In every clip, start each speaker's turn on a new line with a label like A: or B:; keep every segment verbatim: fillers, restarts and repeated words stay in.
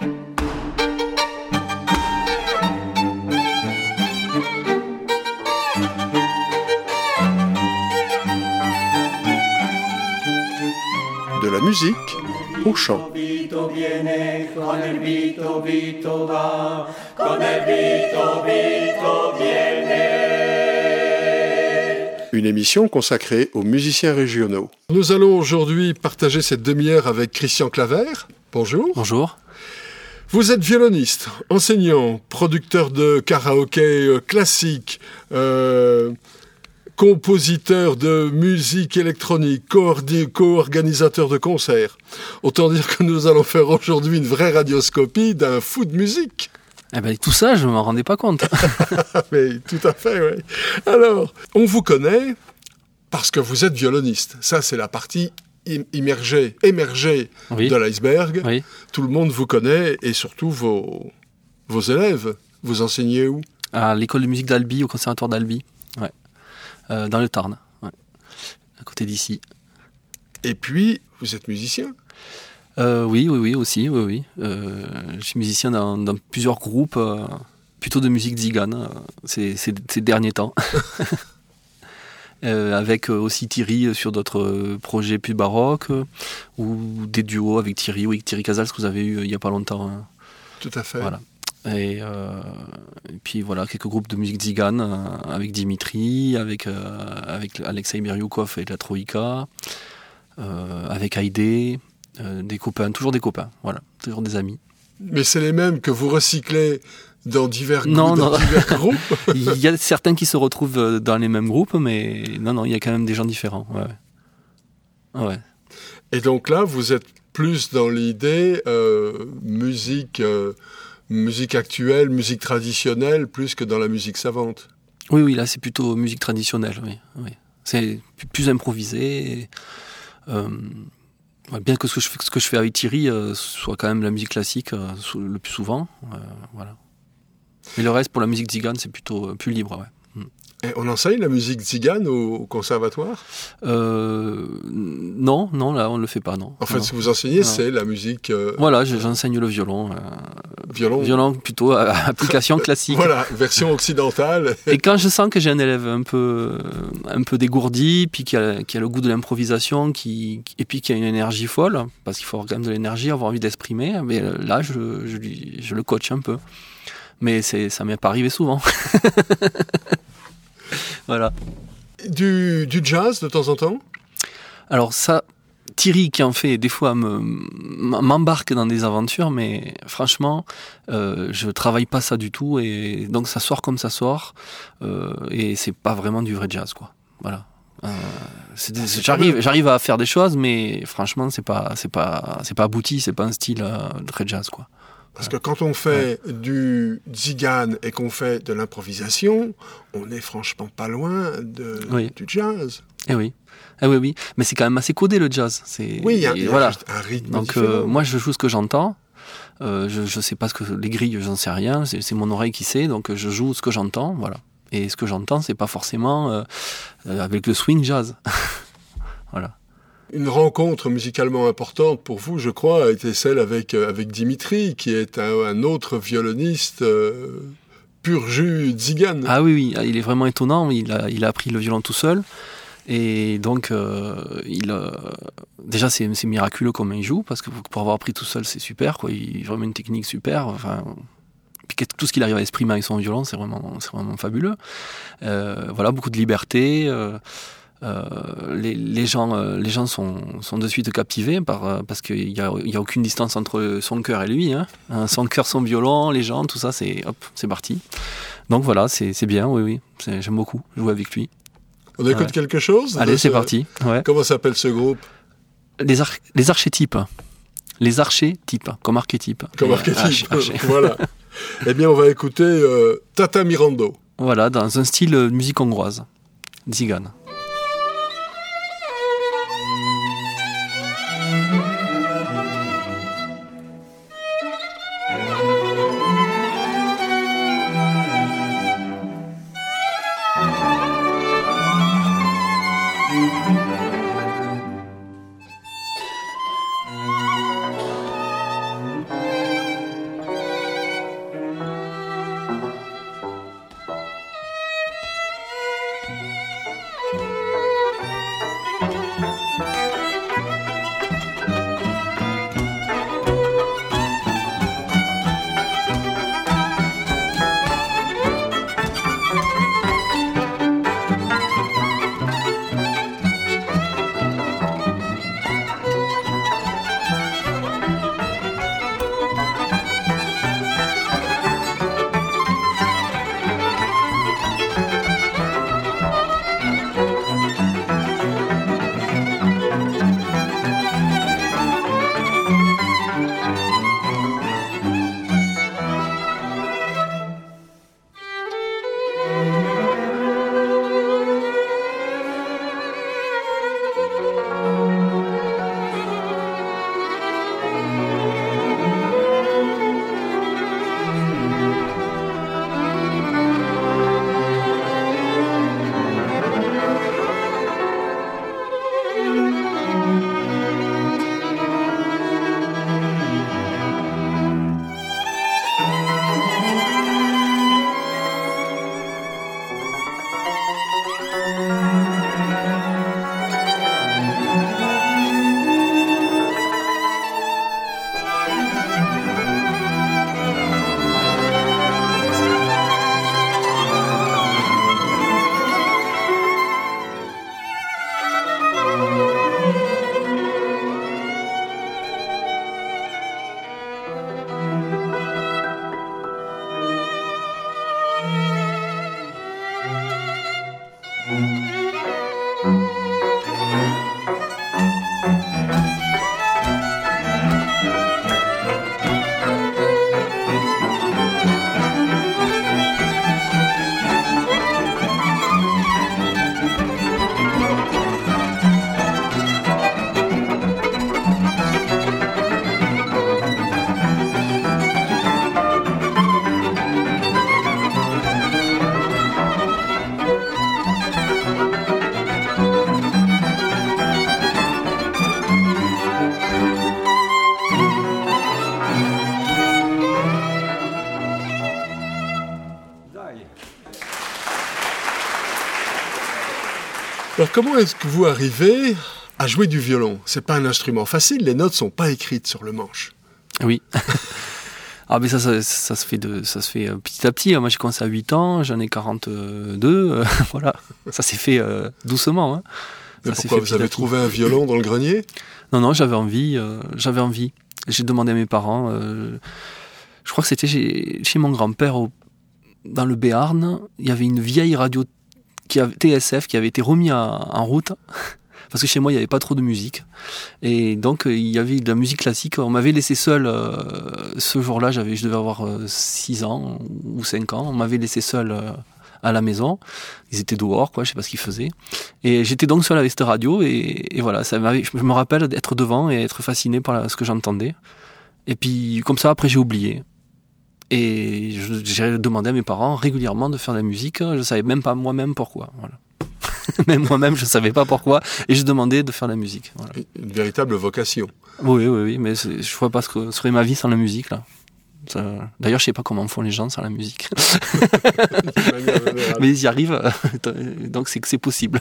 A: De la musique au chant. Une émission consacrée aux musiciens régionaux. Nous allons aujourd'hui partager cette demi-heure avec Christian Claver. Bonjour.
B: Bonjour.
A: Vous êtes violoniste, enseignant, producteur de karaoké classique, euh, compositeur de musique électronique, coordi- co-organisateur de concerts. Autant dire que nous allons faire aujourd'hui une vraie radioscopie d'un fou de musique.
B: Eh ben, tout ça, je ne m'en rendais pas compte.
A: Mais tout à fait, oui. Alors, on vous connaît parce que vous êtes violoniste. Ça, c'est la partie im- immergée, émergée
B: Oui.
A: de l'iceberg.
B: Oui.
A: Tout le monde vous connaît et surtout vos, vos élèves. Vous enseignez où ?
B: À l'école de musique d'Albi, au conservatoire d'Albi. Ouais. Euh, dans le Tarn. Ouais. À côté d'ici.
A: Et puis, vous êtes musicien ?
B: Euh, oui, oui, oui, aussi, oui, oui. Euh, je suis musicien dans, dans plusieurs groupes, euh, plutôt de musique zigane, euh, ces, ces, ces derniers temps. euh, avec aussi Thierry sur d'autres projets plus baroques, euh, ou des duos avec Thierry, ou avec Thierry Casals que vous avez eu il n'y a pas longtemps. Hein.
A: Tout à fait.
B: Voilà. Et, euh, et puis voilà, quelques groupes de musique zigane, euh, avec Dimitri, avec, euh, avec Alexei Miryukov et la Troïka, euh, avec Haïdé. Euh, des copains, toujours des copains, voilà, toujours des amis.
A: Mais c'est les mêmes que vous recyclez dans divers,
B: non,
A: dans
B: non.
A: divers groupes ?
B: Il y a certains qui se retrouvent dans les mêmes groupes, mais non, non, il y a quand même des gens différents. Ouais. Ouais.
A: Et donc là, vous êtes plus dans l'idée euh, musique, euh, musique actuelle, musique traditionnelle, plus que dans la musique savante.
B: Oui, oui, là c'est plutôt musique traditionnelle, oui. oui. C'est plus improvisé. Et, euh, bien que ce que je fais, ce que je fais avec Thierry euh, soit quand même la musique classique euh, le plus souvent, euh, voilà. Mais le reste pour la musique zigane c'est plutôt euh, plus libre, ouais.
A: Et on enseigne la musique tzigane au, au conservatoire ?
B: euh, Non, non, là on le fait pas, non.
A: En fait,
B: non.
A: ce que vous enseignez,
B: non.
A: c'est la musique... Euh,
B: voilà, j'enseigne le violon. Euh,
A: violon.
B: Violon plutôt à application classique.
A: Voilà, version occidentale.
B: Et quand je sens que j'ai un élève un peu, un peu dégourdi, puis qui a, qui a le goût de l'improvisation, qui, et puis qui a une énergie folle, parce qu'il faut avoir quand même de l'énergie, avoir envie d'exprimer, mais là je, je, lui, je le coach un peu. Mais c'est, ça m'est pas arrivé souvent. Voilà.
A: Du, du jazz de temps en temps ?
B: Alors ça, Thierry qui en fait des fois me, m'embarque dans des aventures, mais franchement, euh, je travaille pas ça du tout, et donc ça sort comme ça sort, euh, et c'est pas vraiment du vrai jazz, quoi. Voilà. Euh, c'est, c'est, j'arrive, j'arrive à faire des choses, mais franchement, c'est pas, c'est pas, c'est pas abouti, c'est pas un style euh, très jazz, quoi.
A: Parce que quand on fait ouais. du tzigane et qu'on fait de l'improvisation, on est franchement pas loin de, oui. du jazz.
B: Eh oui. Eh oui, oui. Mais c'est quand même assez codé le jazz. C'est,
A: oui, il y a, y a
B: voilà.
A: juste un rythme
B: Donc,
A: différent.
B: Euh, moi, je joue ce que j'entends. Euh, je, je sais pas ce que les grilles, j'en sais rien. C'est, c'est mon oreille qui sait. Donc, je joue ce que j'entends. Voilà. Et ce que j'entends, c'est pas forcément euh, avec le swing jazz. Voilà.
A: Une rencontre musicalement importante pour vous, je crois, a été celle avec, avec Dimitri, qui est un, un autre violoniste euh, pur jus tzigane.
B: Ah oui, oui, il est vraiment étonnant. Il a, il a appris le violon tout seul. Et donc, euh, il, euh, déjà, c'est, c'est miraculeux comment il joue, parce que pour avoir appris tout seul, c'est super, quoi. Il a vraiment une technique super. Enfin, puis tout ce qu'il arrive à exprimer avec son violon, c'est vraiment, c'est vraiment fabuleux. Euh, voilà, beaucoup de liberté. Euh, Euh, les, les gens, euh, les gens sont, sont de suite captivés par, euh, parce qu'il n'y a, il y a aucune distance entre son cœur et lui. Hein. Son cœur, son violon, les gens, tout ça, c'est, hop, c'est parti. Donc voilà, c'est, c'est bien, oui, oui. C'est, j'aime beaucoup jouer avec lui.
A: On écoute ouais. quelque chose ?
B: Allez, c'est
A: ce...
B: parti. Ouais.
A: Comment s'appelle ce groupe ?
B: Les, ar- les archétypes. Les archétypes, comme archétype.
A: Comme archétype, arch- voilà. Eh bien, on va écouter euh, Tata Mirando.
B: Voilà, dans un style de musique hongroise, tzigane.
A: Alors comment est-ce que vous arrivez à jouer du violon? C'est pas un instrument facile, les notes sont pas écrites sur le manche.
B: Oui. Ah mais ça, ça, ça se fait de, ça se fait petit à petit. Moi j'ai commencé à huit ans, j'en ai quarante-deux, euh, voilà. Ça s'est fait euh, doucement. Hein.
A: Mais ça pourquoi vous avez trouvé un violon dans le grenier?
B: Non, non, j'avais envie, euh, j'avais envie. J'ai demandé à mes parents, euh, je crois que c'était chez, chez mon grand-père au, dans le Béarn, il y avait une vieille radio qui avait, T S F qui avait été remis à, en route parce que chez moi il n'y avait pas trop de musique et donc euh, il y avait de la musique classique. On m'avait laissé seul euh, ce jour-là, j'avais, je devais avoir euh, six ans ou cinq ans, on m'avait laissé seul euh, à la maison, ils étaient dehors quoi, je sais pas ce qu'ils faisaient et j'étais donc seul avec cette radio et, et voilà, ça m'avait, je me rappelle d'être devant et être fasciné par la, ce que j'entendais et puis comme ça après j'ai oublié. Et je, j'ai demandé à mes parents régulièrement de faire de la musique. Je savais même pas moi-même pourquoi. Voilà. Même moi-même, je savais pas pourquoi. Et je demandais de faire de la musique. Voilà.
A: Une véritable vocation.
B: Oui, oui, oui. Mais c'est, je vois pas ce que serait ma vie sans la musique, là. Ça, d'ailleurs, je sais pas comment font les gens sans la musique. Mais ils y arrivent. Donc c'est que c'est possible.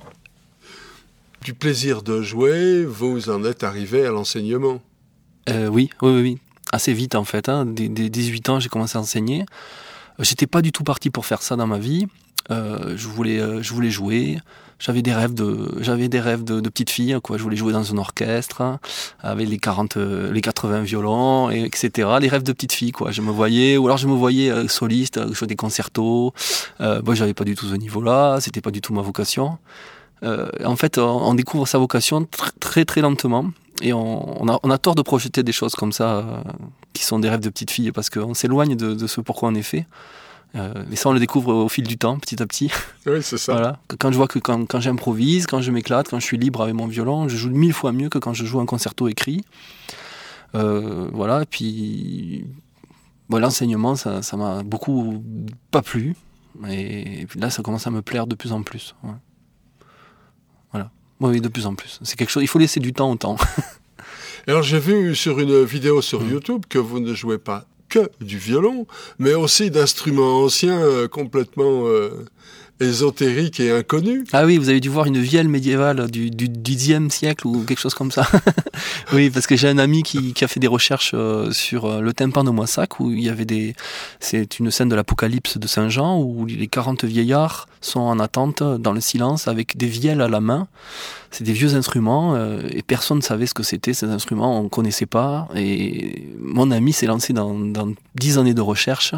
A: Du plaisir de jouer, vous en êtes arrivé à l'enseignement.
B: Euh, oui, oui, oui, oui. Assez vite en fait, hein. Dès, dès dix-huit ans j'ai commencé à enseigner. J'étais pas du tout parti pour faire ça dans ma vie. Euh, je voulais, euh, je voulais jouer. J'avais des rêves de, j'avais des rêves de, de petite fille, quoi. Je voulais jouer dans un orchestre hein, avec les quarante, les quatre-vingts violons, et, etc. Les rêves de petite fille, quoi. Je me voyais, ou alors je me voyais euh, soliste, euh, jouer des concertos. Euh, bon, j'avais pas du tout ce niveau-là. C'était pas du tout ma vocation. Euh, en fait, on, on découvre sa vocation tr- très très lentement. Et on, on, a, on a tort de projeter des choses comme ça, euh, qui sont des rêves de petite fille, parce qu'on s'éloigne de, de ce pourquoi on est fait. Euh, mais ça, on le découvre au fil du temps, petit à petit.
A: Oui, c'est ça.
B: Voilà. Quand je vois que quand, quand j'improvise, quand je m'éclate, quand je suis libre avec mon violon, je joue mille fois mieux que quand je joue un concerto écrit. Euh, voilà. Et puis, bon, l'enseignement, ça, ça m'a beaucoup pas plu. Et, et puis là, ça commence à me plaire de plus en plus. Ouais. Voilà. Oui, de plus en plus. C'est quelque chose. Il faut laisser du temps au temps.
A: Alors j'ai vu sur une vidéo sur mmh. YouTube que vous ne jouez pas que du violon, mais aussi d'instruments anciens euh, complètement euh, ésotériques et inconnus.
B: Ah oui, vous avez dû voir une vielle médiévale du, du, du dixième siècle ou quelque chose comme ça. Oui, parce que j'ai un ami qui, qui a fait des recherches euh, sur euh, le tympan de Moissac, où il y avait des... C'est une scène de l'Apocalypse de Saint Jean, où les quarante vieillards sont en attente, dans le silence, avec des vielles à la main. C'est des vieux instruments, euh, et personne ne savait ce que c'était, ces instruments, on ne connaissait pas. Et mon ami s'est lancé dans, dans dix années de recherche,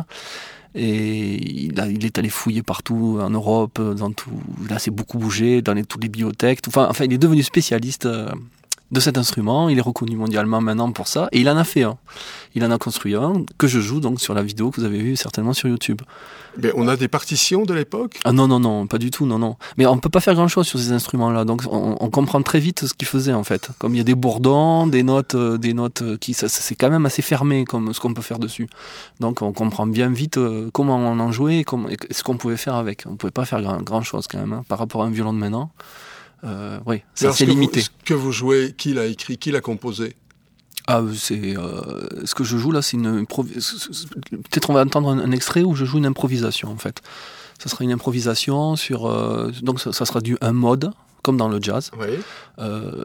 B: et il, a, il est allé fouiller partout en Europe, dans tout, là c'est beaucoup bougé, dans les, toutes les bibliothèques, tout, enfin, enfin il est devenu spécialiste euh, de cet instrument, il est reconnu mondialement maintenant pour ça, et il en a fait un. Il en a construit un, que je joue donc sur la vidéo que vous avez vue certainement sur YouTube.
A: Mais on a des partitions de l'époque ?
B: Ah non, non, non, pas du tout, non, non. Mais on peut pas faire grand-chose sur ces instruments-là, donc on, on comprend très vite ce qu'il faisait en fait. Comme il y a des bourdons, des notes, euh, des notes qui, ça, c'est quand même assez fermé comme ce qu'on peut faire dessus. Donc on comprend bien vite euh, comment on en jouait et, comment, et ce qu'on pouvait faire avec. On pouvait pas faire grand, grand-chose quand même, hein, par rapport à un violon de maintenant. Euh, oui, c'est assez limité.
A: Ce que vous jouez, qui l'a écrit, qui l'a composé ?
B: Ah, c'est euh, ce que je joue là, c'est une improvisation. Peut-être on va entendre un, un extrait où je joue une improvisation en fait. Ça sera une improvisation sur euh, donc ça, ça sera du un mode comme dans le jazz.
A: Oui.
B: Euh,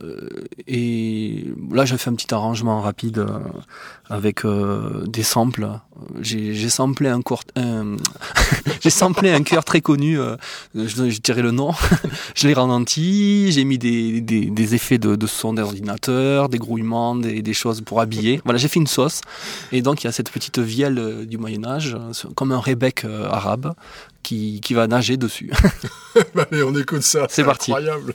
B: et là, j'ai fait un petit arrangement rapide euh, avec euh, des samples. J'ai, j'ai samplé un court, un... j'ai samplé un chœur très connu, euh, je, je dirais le nom, je l'ai ralenti, j'ai mis des, des, des effets de, de son d'ordinateur, des grouillements, des, des choses pour habiller. Voilà, j'ai fait une sauce. Et donc il y a cette petite vielle euh, du Moyen-Âge, euh, comme un rebec euh, arabe, qui, qui va nager dessus.
A: Bah, allez, on écoute ça, c'est, c'est parti. Incroyable.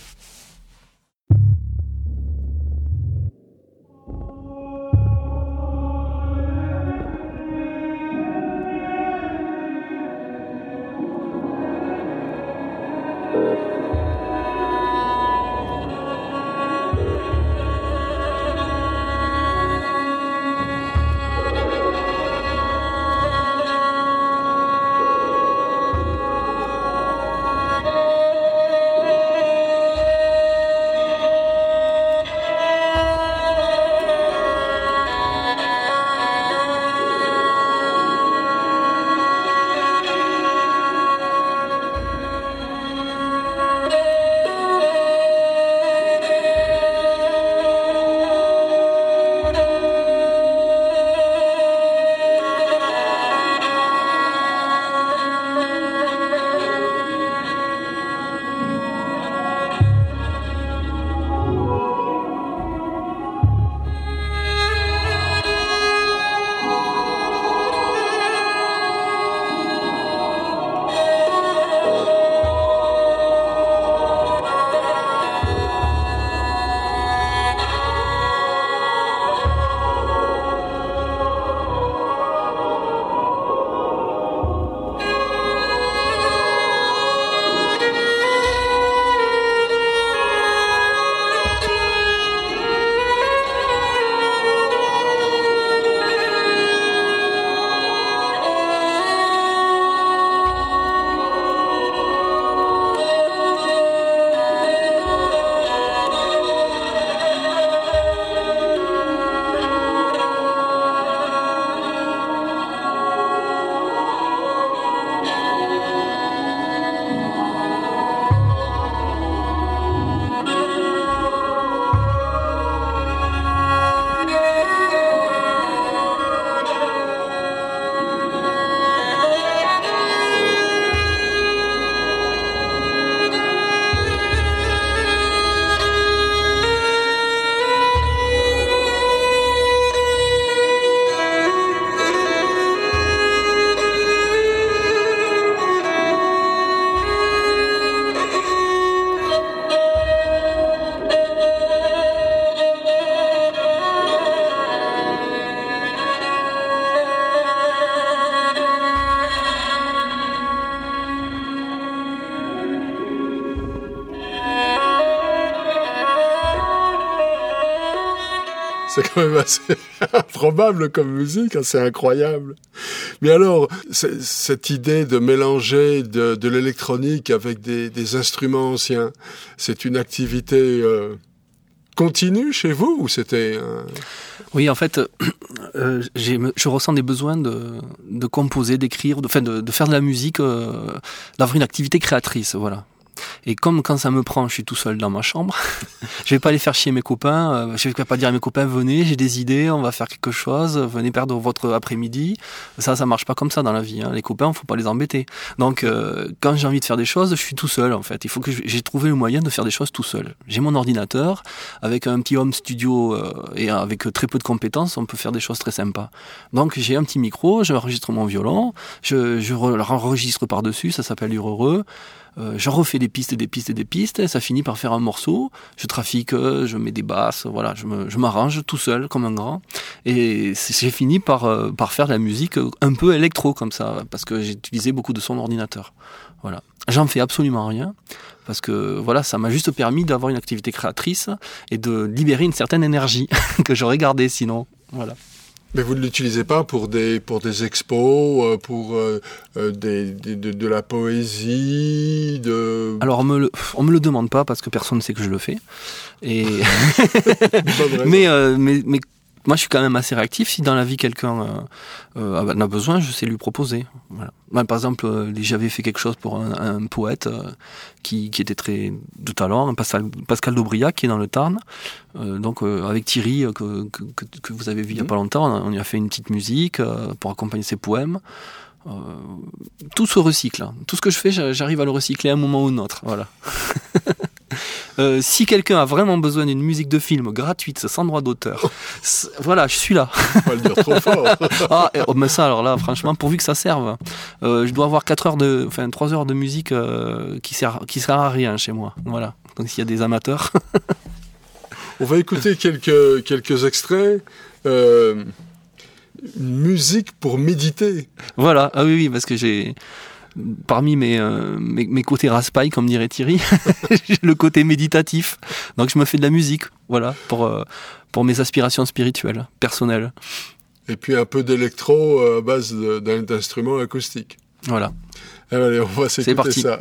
A: C'est quand même assez improbable comme musique, hein, c'est incroyable. Mais alors, cette idée de mélanger de, de l'électronique avec des, des instruments anciens, c'est une activité euh, continue chez vous ou c'était... Euh...
B: Oui, en fait, euh, j'ai, je ressens des besoins de, de composer, d'écrire, de, enfin de, de faire de la musique, euh, d'avoir une activité créatrice, voilà. Et comme quand ça me prend, je suis tout seul dans ma chambre, je vais pas aller faire chier mes copains, euh, je vais pas dire à mes copains, venez, j'ai des idées, on va faire quelque chose, venez perdre votre après-midi. Ça, ça marche pas comme ça dans la vie, hein. Les copains, faut pas les embêter. Donc, euh, quand j'ai envie de faire des choses, je suis tout seul, en fait. Il faut que je, j'ai trouvé le moyen de faire des choses tout seul. J'ai mon ordinateur, avec un petit home studio, euh, et avec très peu de compétences, on peut faire des choses très sympas. Donc, j'ai un petit micro, j'enregistre mon violon, je, je enregistre par-dessus, ça s'appelle du heureux. Euh, je refais des pistes et des pistes et des pistes, et ça finit par faire un morceau. Je trafique, je mets des basses, voilà, je, me, je m'arrange tout seul comme un grand. Et j'ai fini par, euh, par faire de la musique un peu électro comme ça, parce que j'ai utilisé beaucoup de sons d'ordinateur. Voilà. J'en fais absolument rien, parce que voilà, ça m'a juste permis d'avoir une activité créatrice et de libérer une certaine énergie que j'aurais gardée sinon. Voilà.
A: Mais vous ne l'utilisez pas pour des, pour des expos, pour euh, des, des, de, de la poésie de...
B: Alors, on me, le, on me le demande pas parce que personne ne sait que je le fais. Et... mais, euh, mais, mais moi, je suis quand même assez réactif. Si dans la vie, quelqu'un euh, euh, en a besoin, je sais lui proposer. Voilà. Moi, par exemple, euh, j'avais fait quelque chose pour un, un poète euh, qui, qui était très de talent, Pascal, Pascal d'Aubriac, qui est dans le Tarn. Euh, donc, euh, avec Thierry, euh, que, que, que vous avez vu il n'y a pas longtemps, on y a fait une petite musique euh, pour accompagner ses poèmes. Euh, tout se recycle. Hein. Tout ce que je fais, j'arrive à le recycler à un moment ou un autre. Voilà. euh, si quelqu'un a vraiment besoin d'une musique de film gratuite, sans droit d'auteur, voilà, je suis là.
A: Faut pas le dire trop fort.
B: ah, et, oh, mais ça, alors là, franchement, pourvu que ça serve. Euh, je dois avoir quatre heures de, enfin, trois heures de musique euh, qui sert, qui sert à rien chez moi. Voilà. Donc s'il y a des amateurs.
A: On va écouter quelques, quelques extraits. Euh, une musique pour méditer.
B: Voilà, ah oui, oui, parce que j'ai, parmi mes, euh, mes, mes côtés raspaille, comme dirait Thierry, j'ai le côté méditatif. Donc je me fais de la musique, voilà, pour, euh, pour mes aspirations spirituelles, personnelles.
A: Et puis un peu d'électro à base de, d'instruments acoustiques.
B: Voilà.
A: Allez, on va s'écouter ça.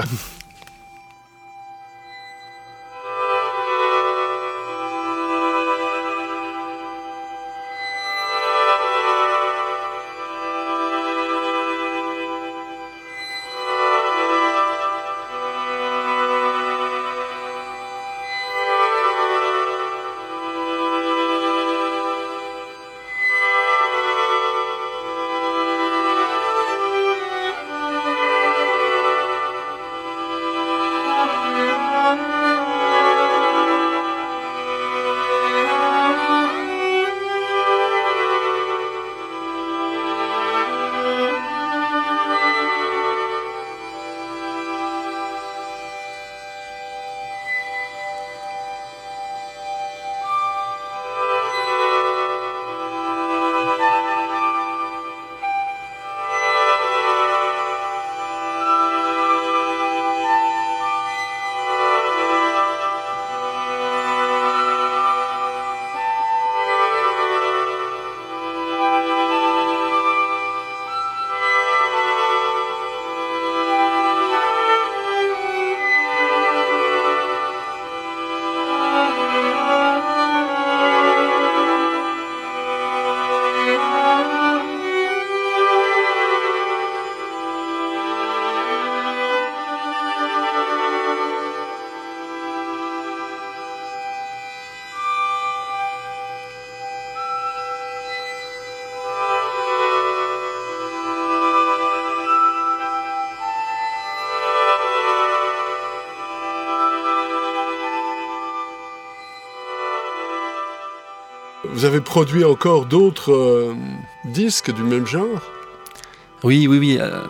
A: Vous avez produit encore d'autres euh, disques du même genre ?
B: Oui, oui, oui. Euh,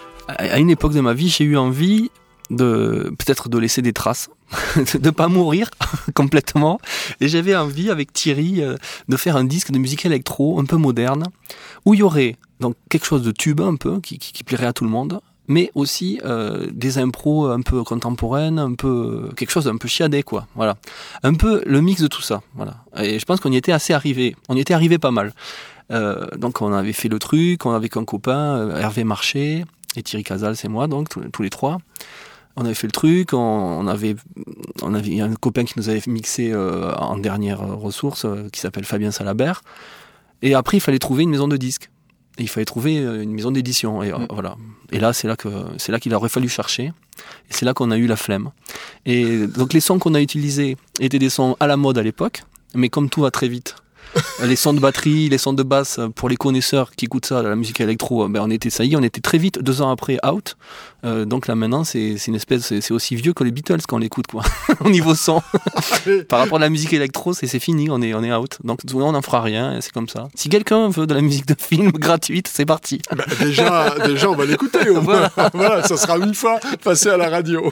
B: à une époque de ma vie, j'ai eu envie de peut-être de laisser des traces, de ne pas mourir complètement. Et j'avais envie, avec Thierry, euh, de faire un disque de musique électro un peu moderne, où il y aurait donc quelque chose de tube un peu, qui, qui, qui plairait à tout le monde, mais aussi euh, des impros un peu contemporaines, un peu quelque chose d'un peu chiadé, quoi. Voilà, un peu le mix de tout ça. Voilà. Et je pense qu'on y était assez arrivé. On y était arrivé pas mal. Euh, donc on avait fait le truc, on avait avec un copain, euh, Hervé Marché et Thierry Casals et moi, donc tous, tous les trois. On avait fait le truc. On, on avait, on avait il y a un copain qui nous avait mixé euh, en dernière ressource, euh, qui s'appelle Fabien Salabert. Et après, il fallait trouver une maison de disques. Et il fallait trouver une maison d'édition. Et, mmh. voilà. Et là, c'est là, que, c'est là qu'il aurait fallu chercher. Et c'est là qu'on a eu la flemme. Et donc, les sons qu'on a utilisés étaient des sons à la mode à l'époque. Mais comme tout va très vite, les sons de batterie, les sons de basse, pour les connaisseurs qui écoutent ça, la musique électro, ben on était, ça y est, on était très vite, deux ans après, out. Euh, donc là, maintenant, c'est, c'est une espèce, c'est, c'est aussi vieux que les Beatles quand on l'écoute, quoi. Au niveau son. Par rapport à la musique électro, c'est, c'est fini, on est, on est out. Donc, on n'en fera rien, c'est comme ça. Si quelqu'un veut de la musique de film gratuite, c'est parti.
A: Bah, déjà, déjà, on va l'écouter, au moins. Voilà. Voilà, ça sera une fois passé à la radio.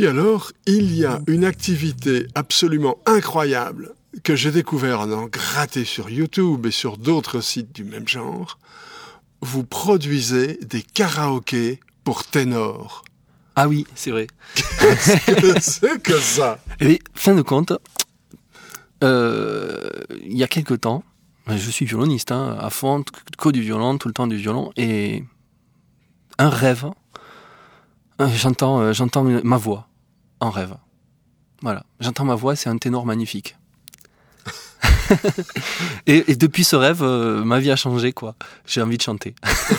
A: puis alors, il y a une activité absolument incroyable que j'ai découvert en en gratté sur YouTube et sur d'autres sites du même genre. Vous produisez des karaokés pour ténors.
B: Ah oui, c'est vrai.
A: Qu'est-ce que c'est que ça?
B: Et fin de compte, euh, il y a quelque temps, je suis violoniste, hein, à fond, que du violon, tout le temps du violon, et un rêve, j'entends, j'entends ma voix en rêve. Voilà, j'entends ma voix, c'est un ténor magnifique. et, et depuis ce rêve, euh, ma vie a changé, quoi. J'ai envie de chanter.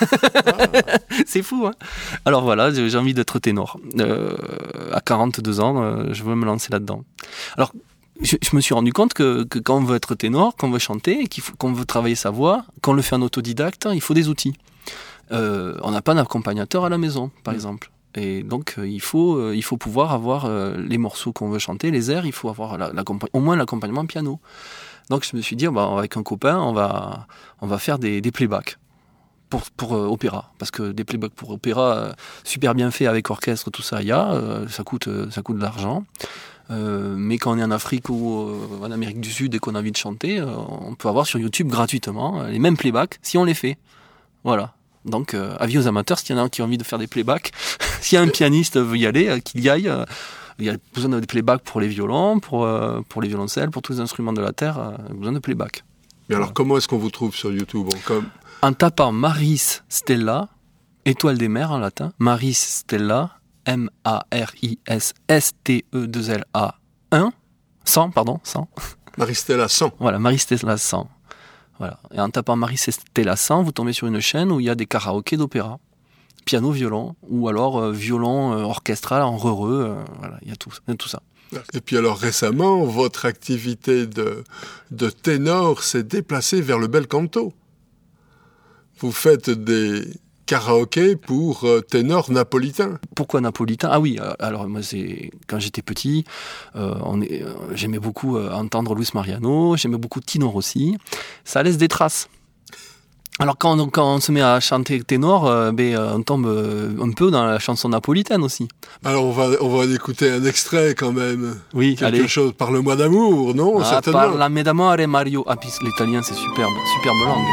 B: C'est fou, hein. Alors voilà, j'ai envie d'être ténor. Euh, à quarante-deux ans, euh, je veux me lancer là-dedans. Alors, je, je me suis rendu compte que, que quand on veut être ténor, qu'on veut chanter, qu'il faut, qu'on veut travailler sa voix, qu'on le fait en autodidacte, il faut des outils. Euh, on n'a pas d'accompagnateur à la maison, par mmh. exemple. Et donc, euh, il, faut, euh, il faut pouvoir avoir euh, les morceaux qu'on veut chanter, les airs, il faut avoir la, au moins l'accompagnement piano. Donc, je me suis dit, bah, avec un copain, on va, on va faire des, des playbacks pour, pour euh, opéra. Parce que des playbacks pour opéra, euh, super bien fait avec orchestre, tout ça, il y a, euh, ça coûte, euh, ça coûte de l'argent. Euh, mais quand on est en Afrique ou euh, en Amérique du Sud et qu'on a envie de chanter, euh, on peut avoir sur YouTube gratuitement euh, les mêmes playbacks si on les fait. Voilà. Donc, euh, avis aux amateurs, s'il y en a un qui a envie de faire des playbacks, s'il y a un pianiste veut y aller, euh, qu'il y aille. Euh, il y a besoin de playbacks pour les violons, pour, euh, pour les violoncelles, pour tous les instruments de la terre, euh, besoin de playback.
A: Mais alors, comment est-ce qu'on vous trouve sur YouTube? Bon, comme...
B: En tapant Maris Stella, étoile des mers en latin, Maris Stella, M A R I S S T E deux L A un, cent, pardon, cent.
A: Maris Stella cent.
B: Voilà, Maris Stella cent. Voilà. Et en tapant Maris Stella cent, vous tombez sur une chaîne où il y a des karaokés d'opéra. Piano, violon, ou alors euh, violon euh, orchestral en re-re, euh, voilà, il y a tout, y a tout ça.
A: Et puis alors récemment, votre activité de, de ténor s'est déplacée vers le bel canto. Vous faites des karaokés pour euh, ténors napolitains.
B: Pourquoi napolitain? Ah oui, euh, alors moi c'est quand j'étais petit, euh, on est, euh, j'aimais beaucoup euh, entendre Luis Mariano, j'aimais beaucoup Tino Rossi. Ça laisse des traces. Alors quand on, quand on se met à chanter ténor, euh, ben, on tombe un peu dans la chanson napolitaine aussi.
A: Alors on va, on va écouter un extrait quand même.
B: Oui,
A: quelque
B: allez.
A: chose. Parle-moi d'amour, non?
B: Ah,
A: certainement.
B: Parlami d'amore Mario. Ah puis l'italien c'est superbe, superbe langue.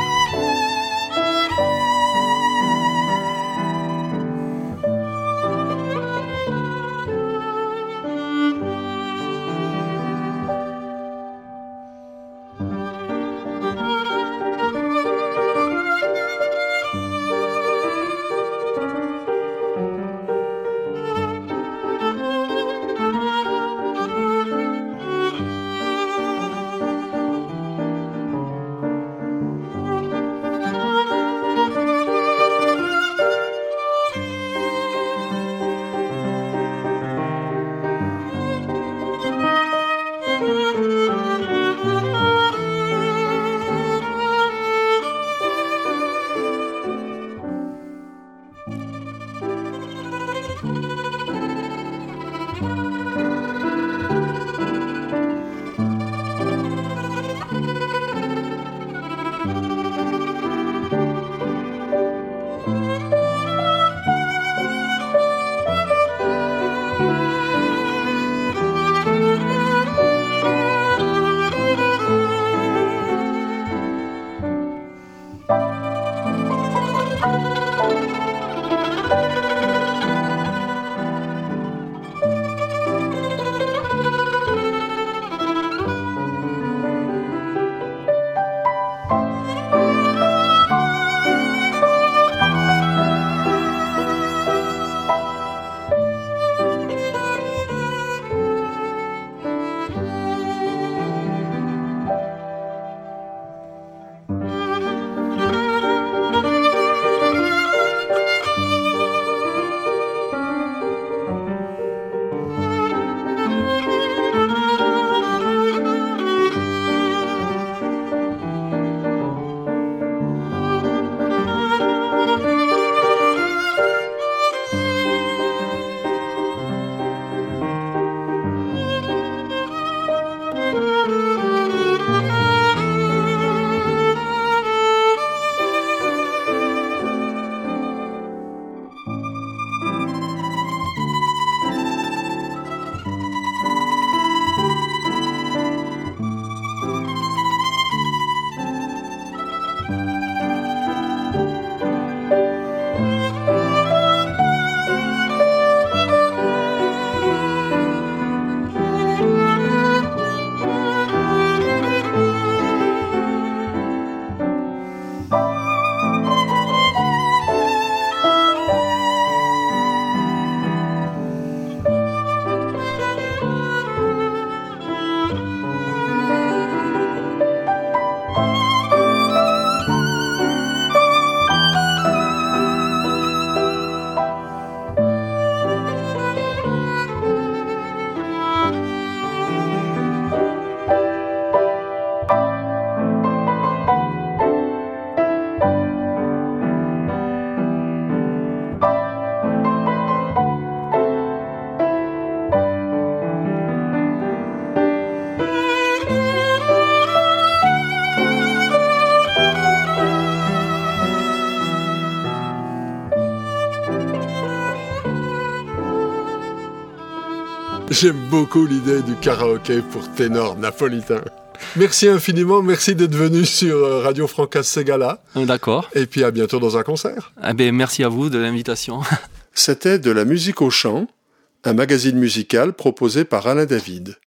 A: J'aime beaucoup l'idée du karaoké pour ténor napolitain. Merci infiniment, merci d'être venu sur Radio Francas Ségala.
B: D'accord.
A: Et puis à bientôt dans un concert.
B: Eh bien, merci à vous de l'invitation.
A: C'était De la musique au chant, un magazine musical proposé par Alain David.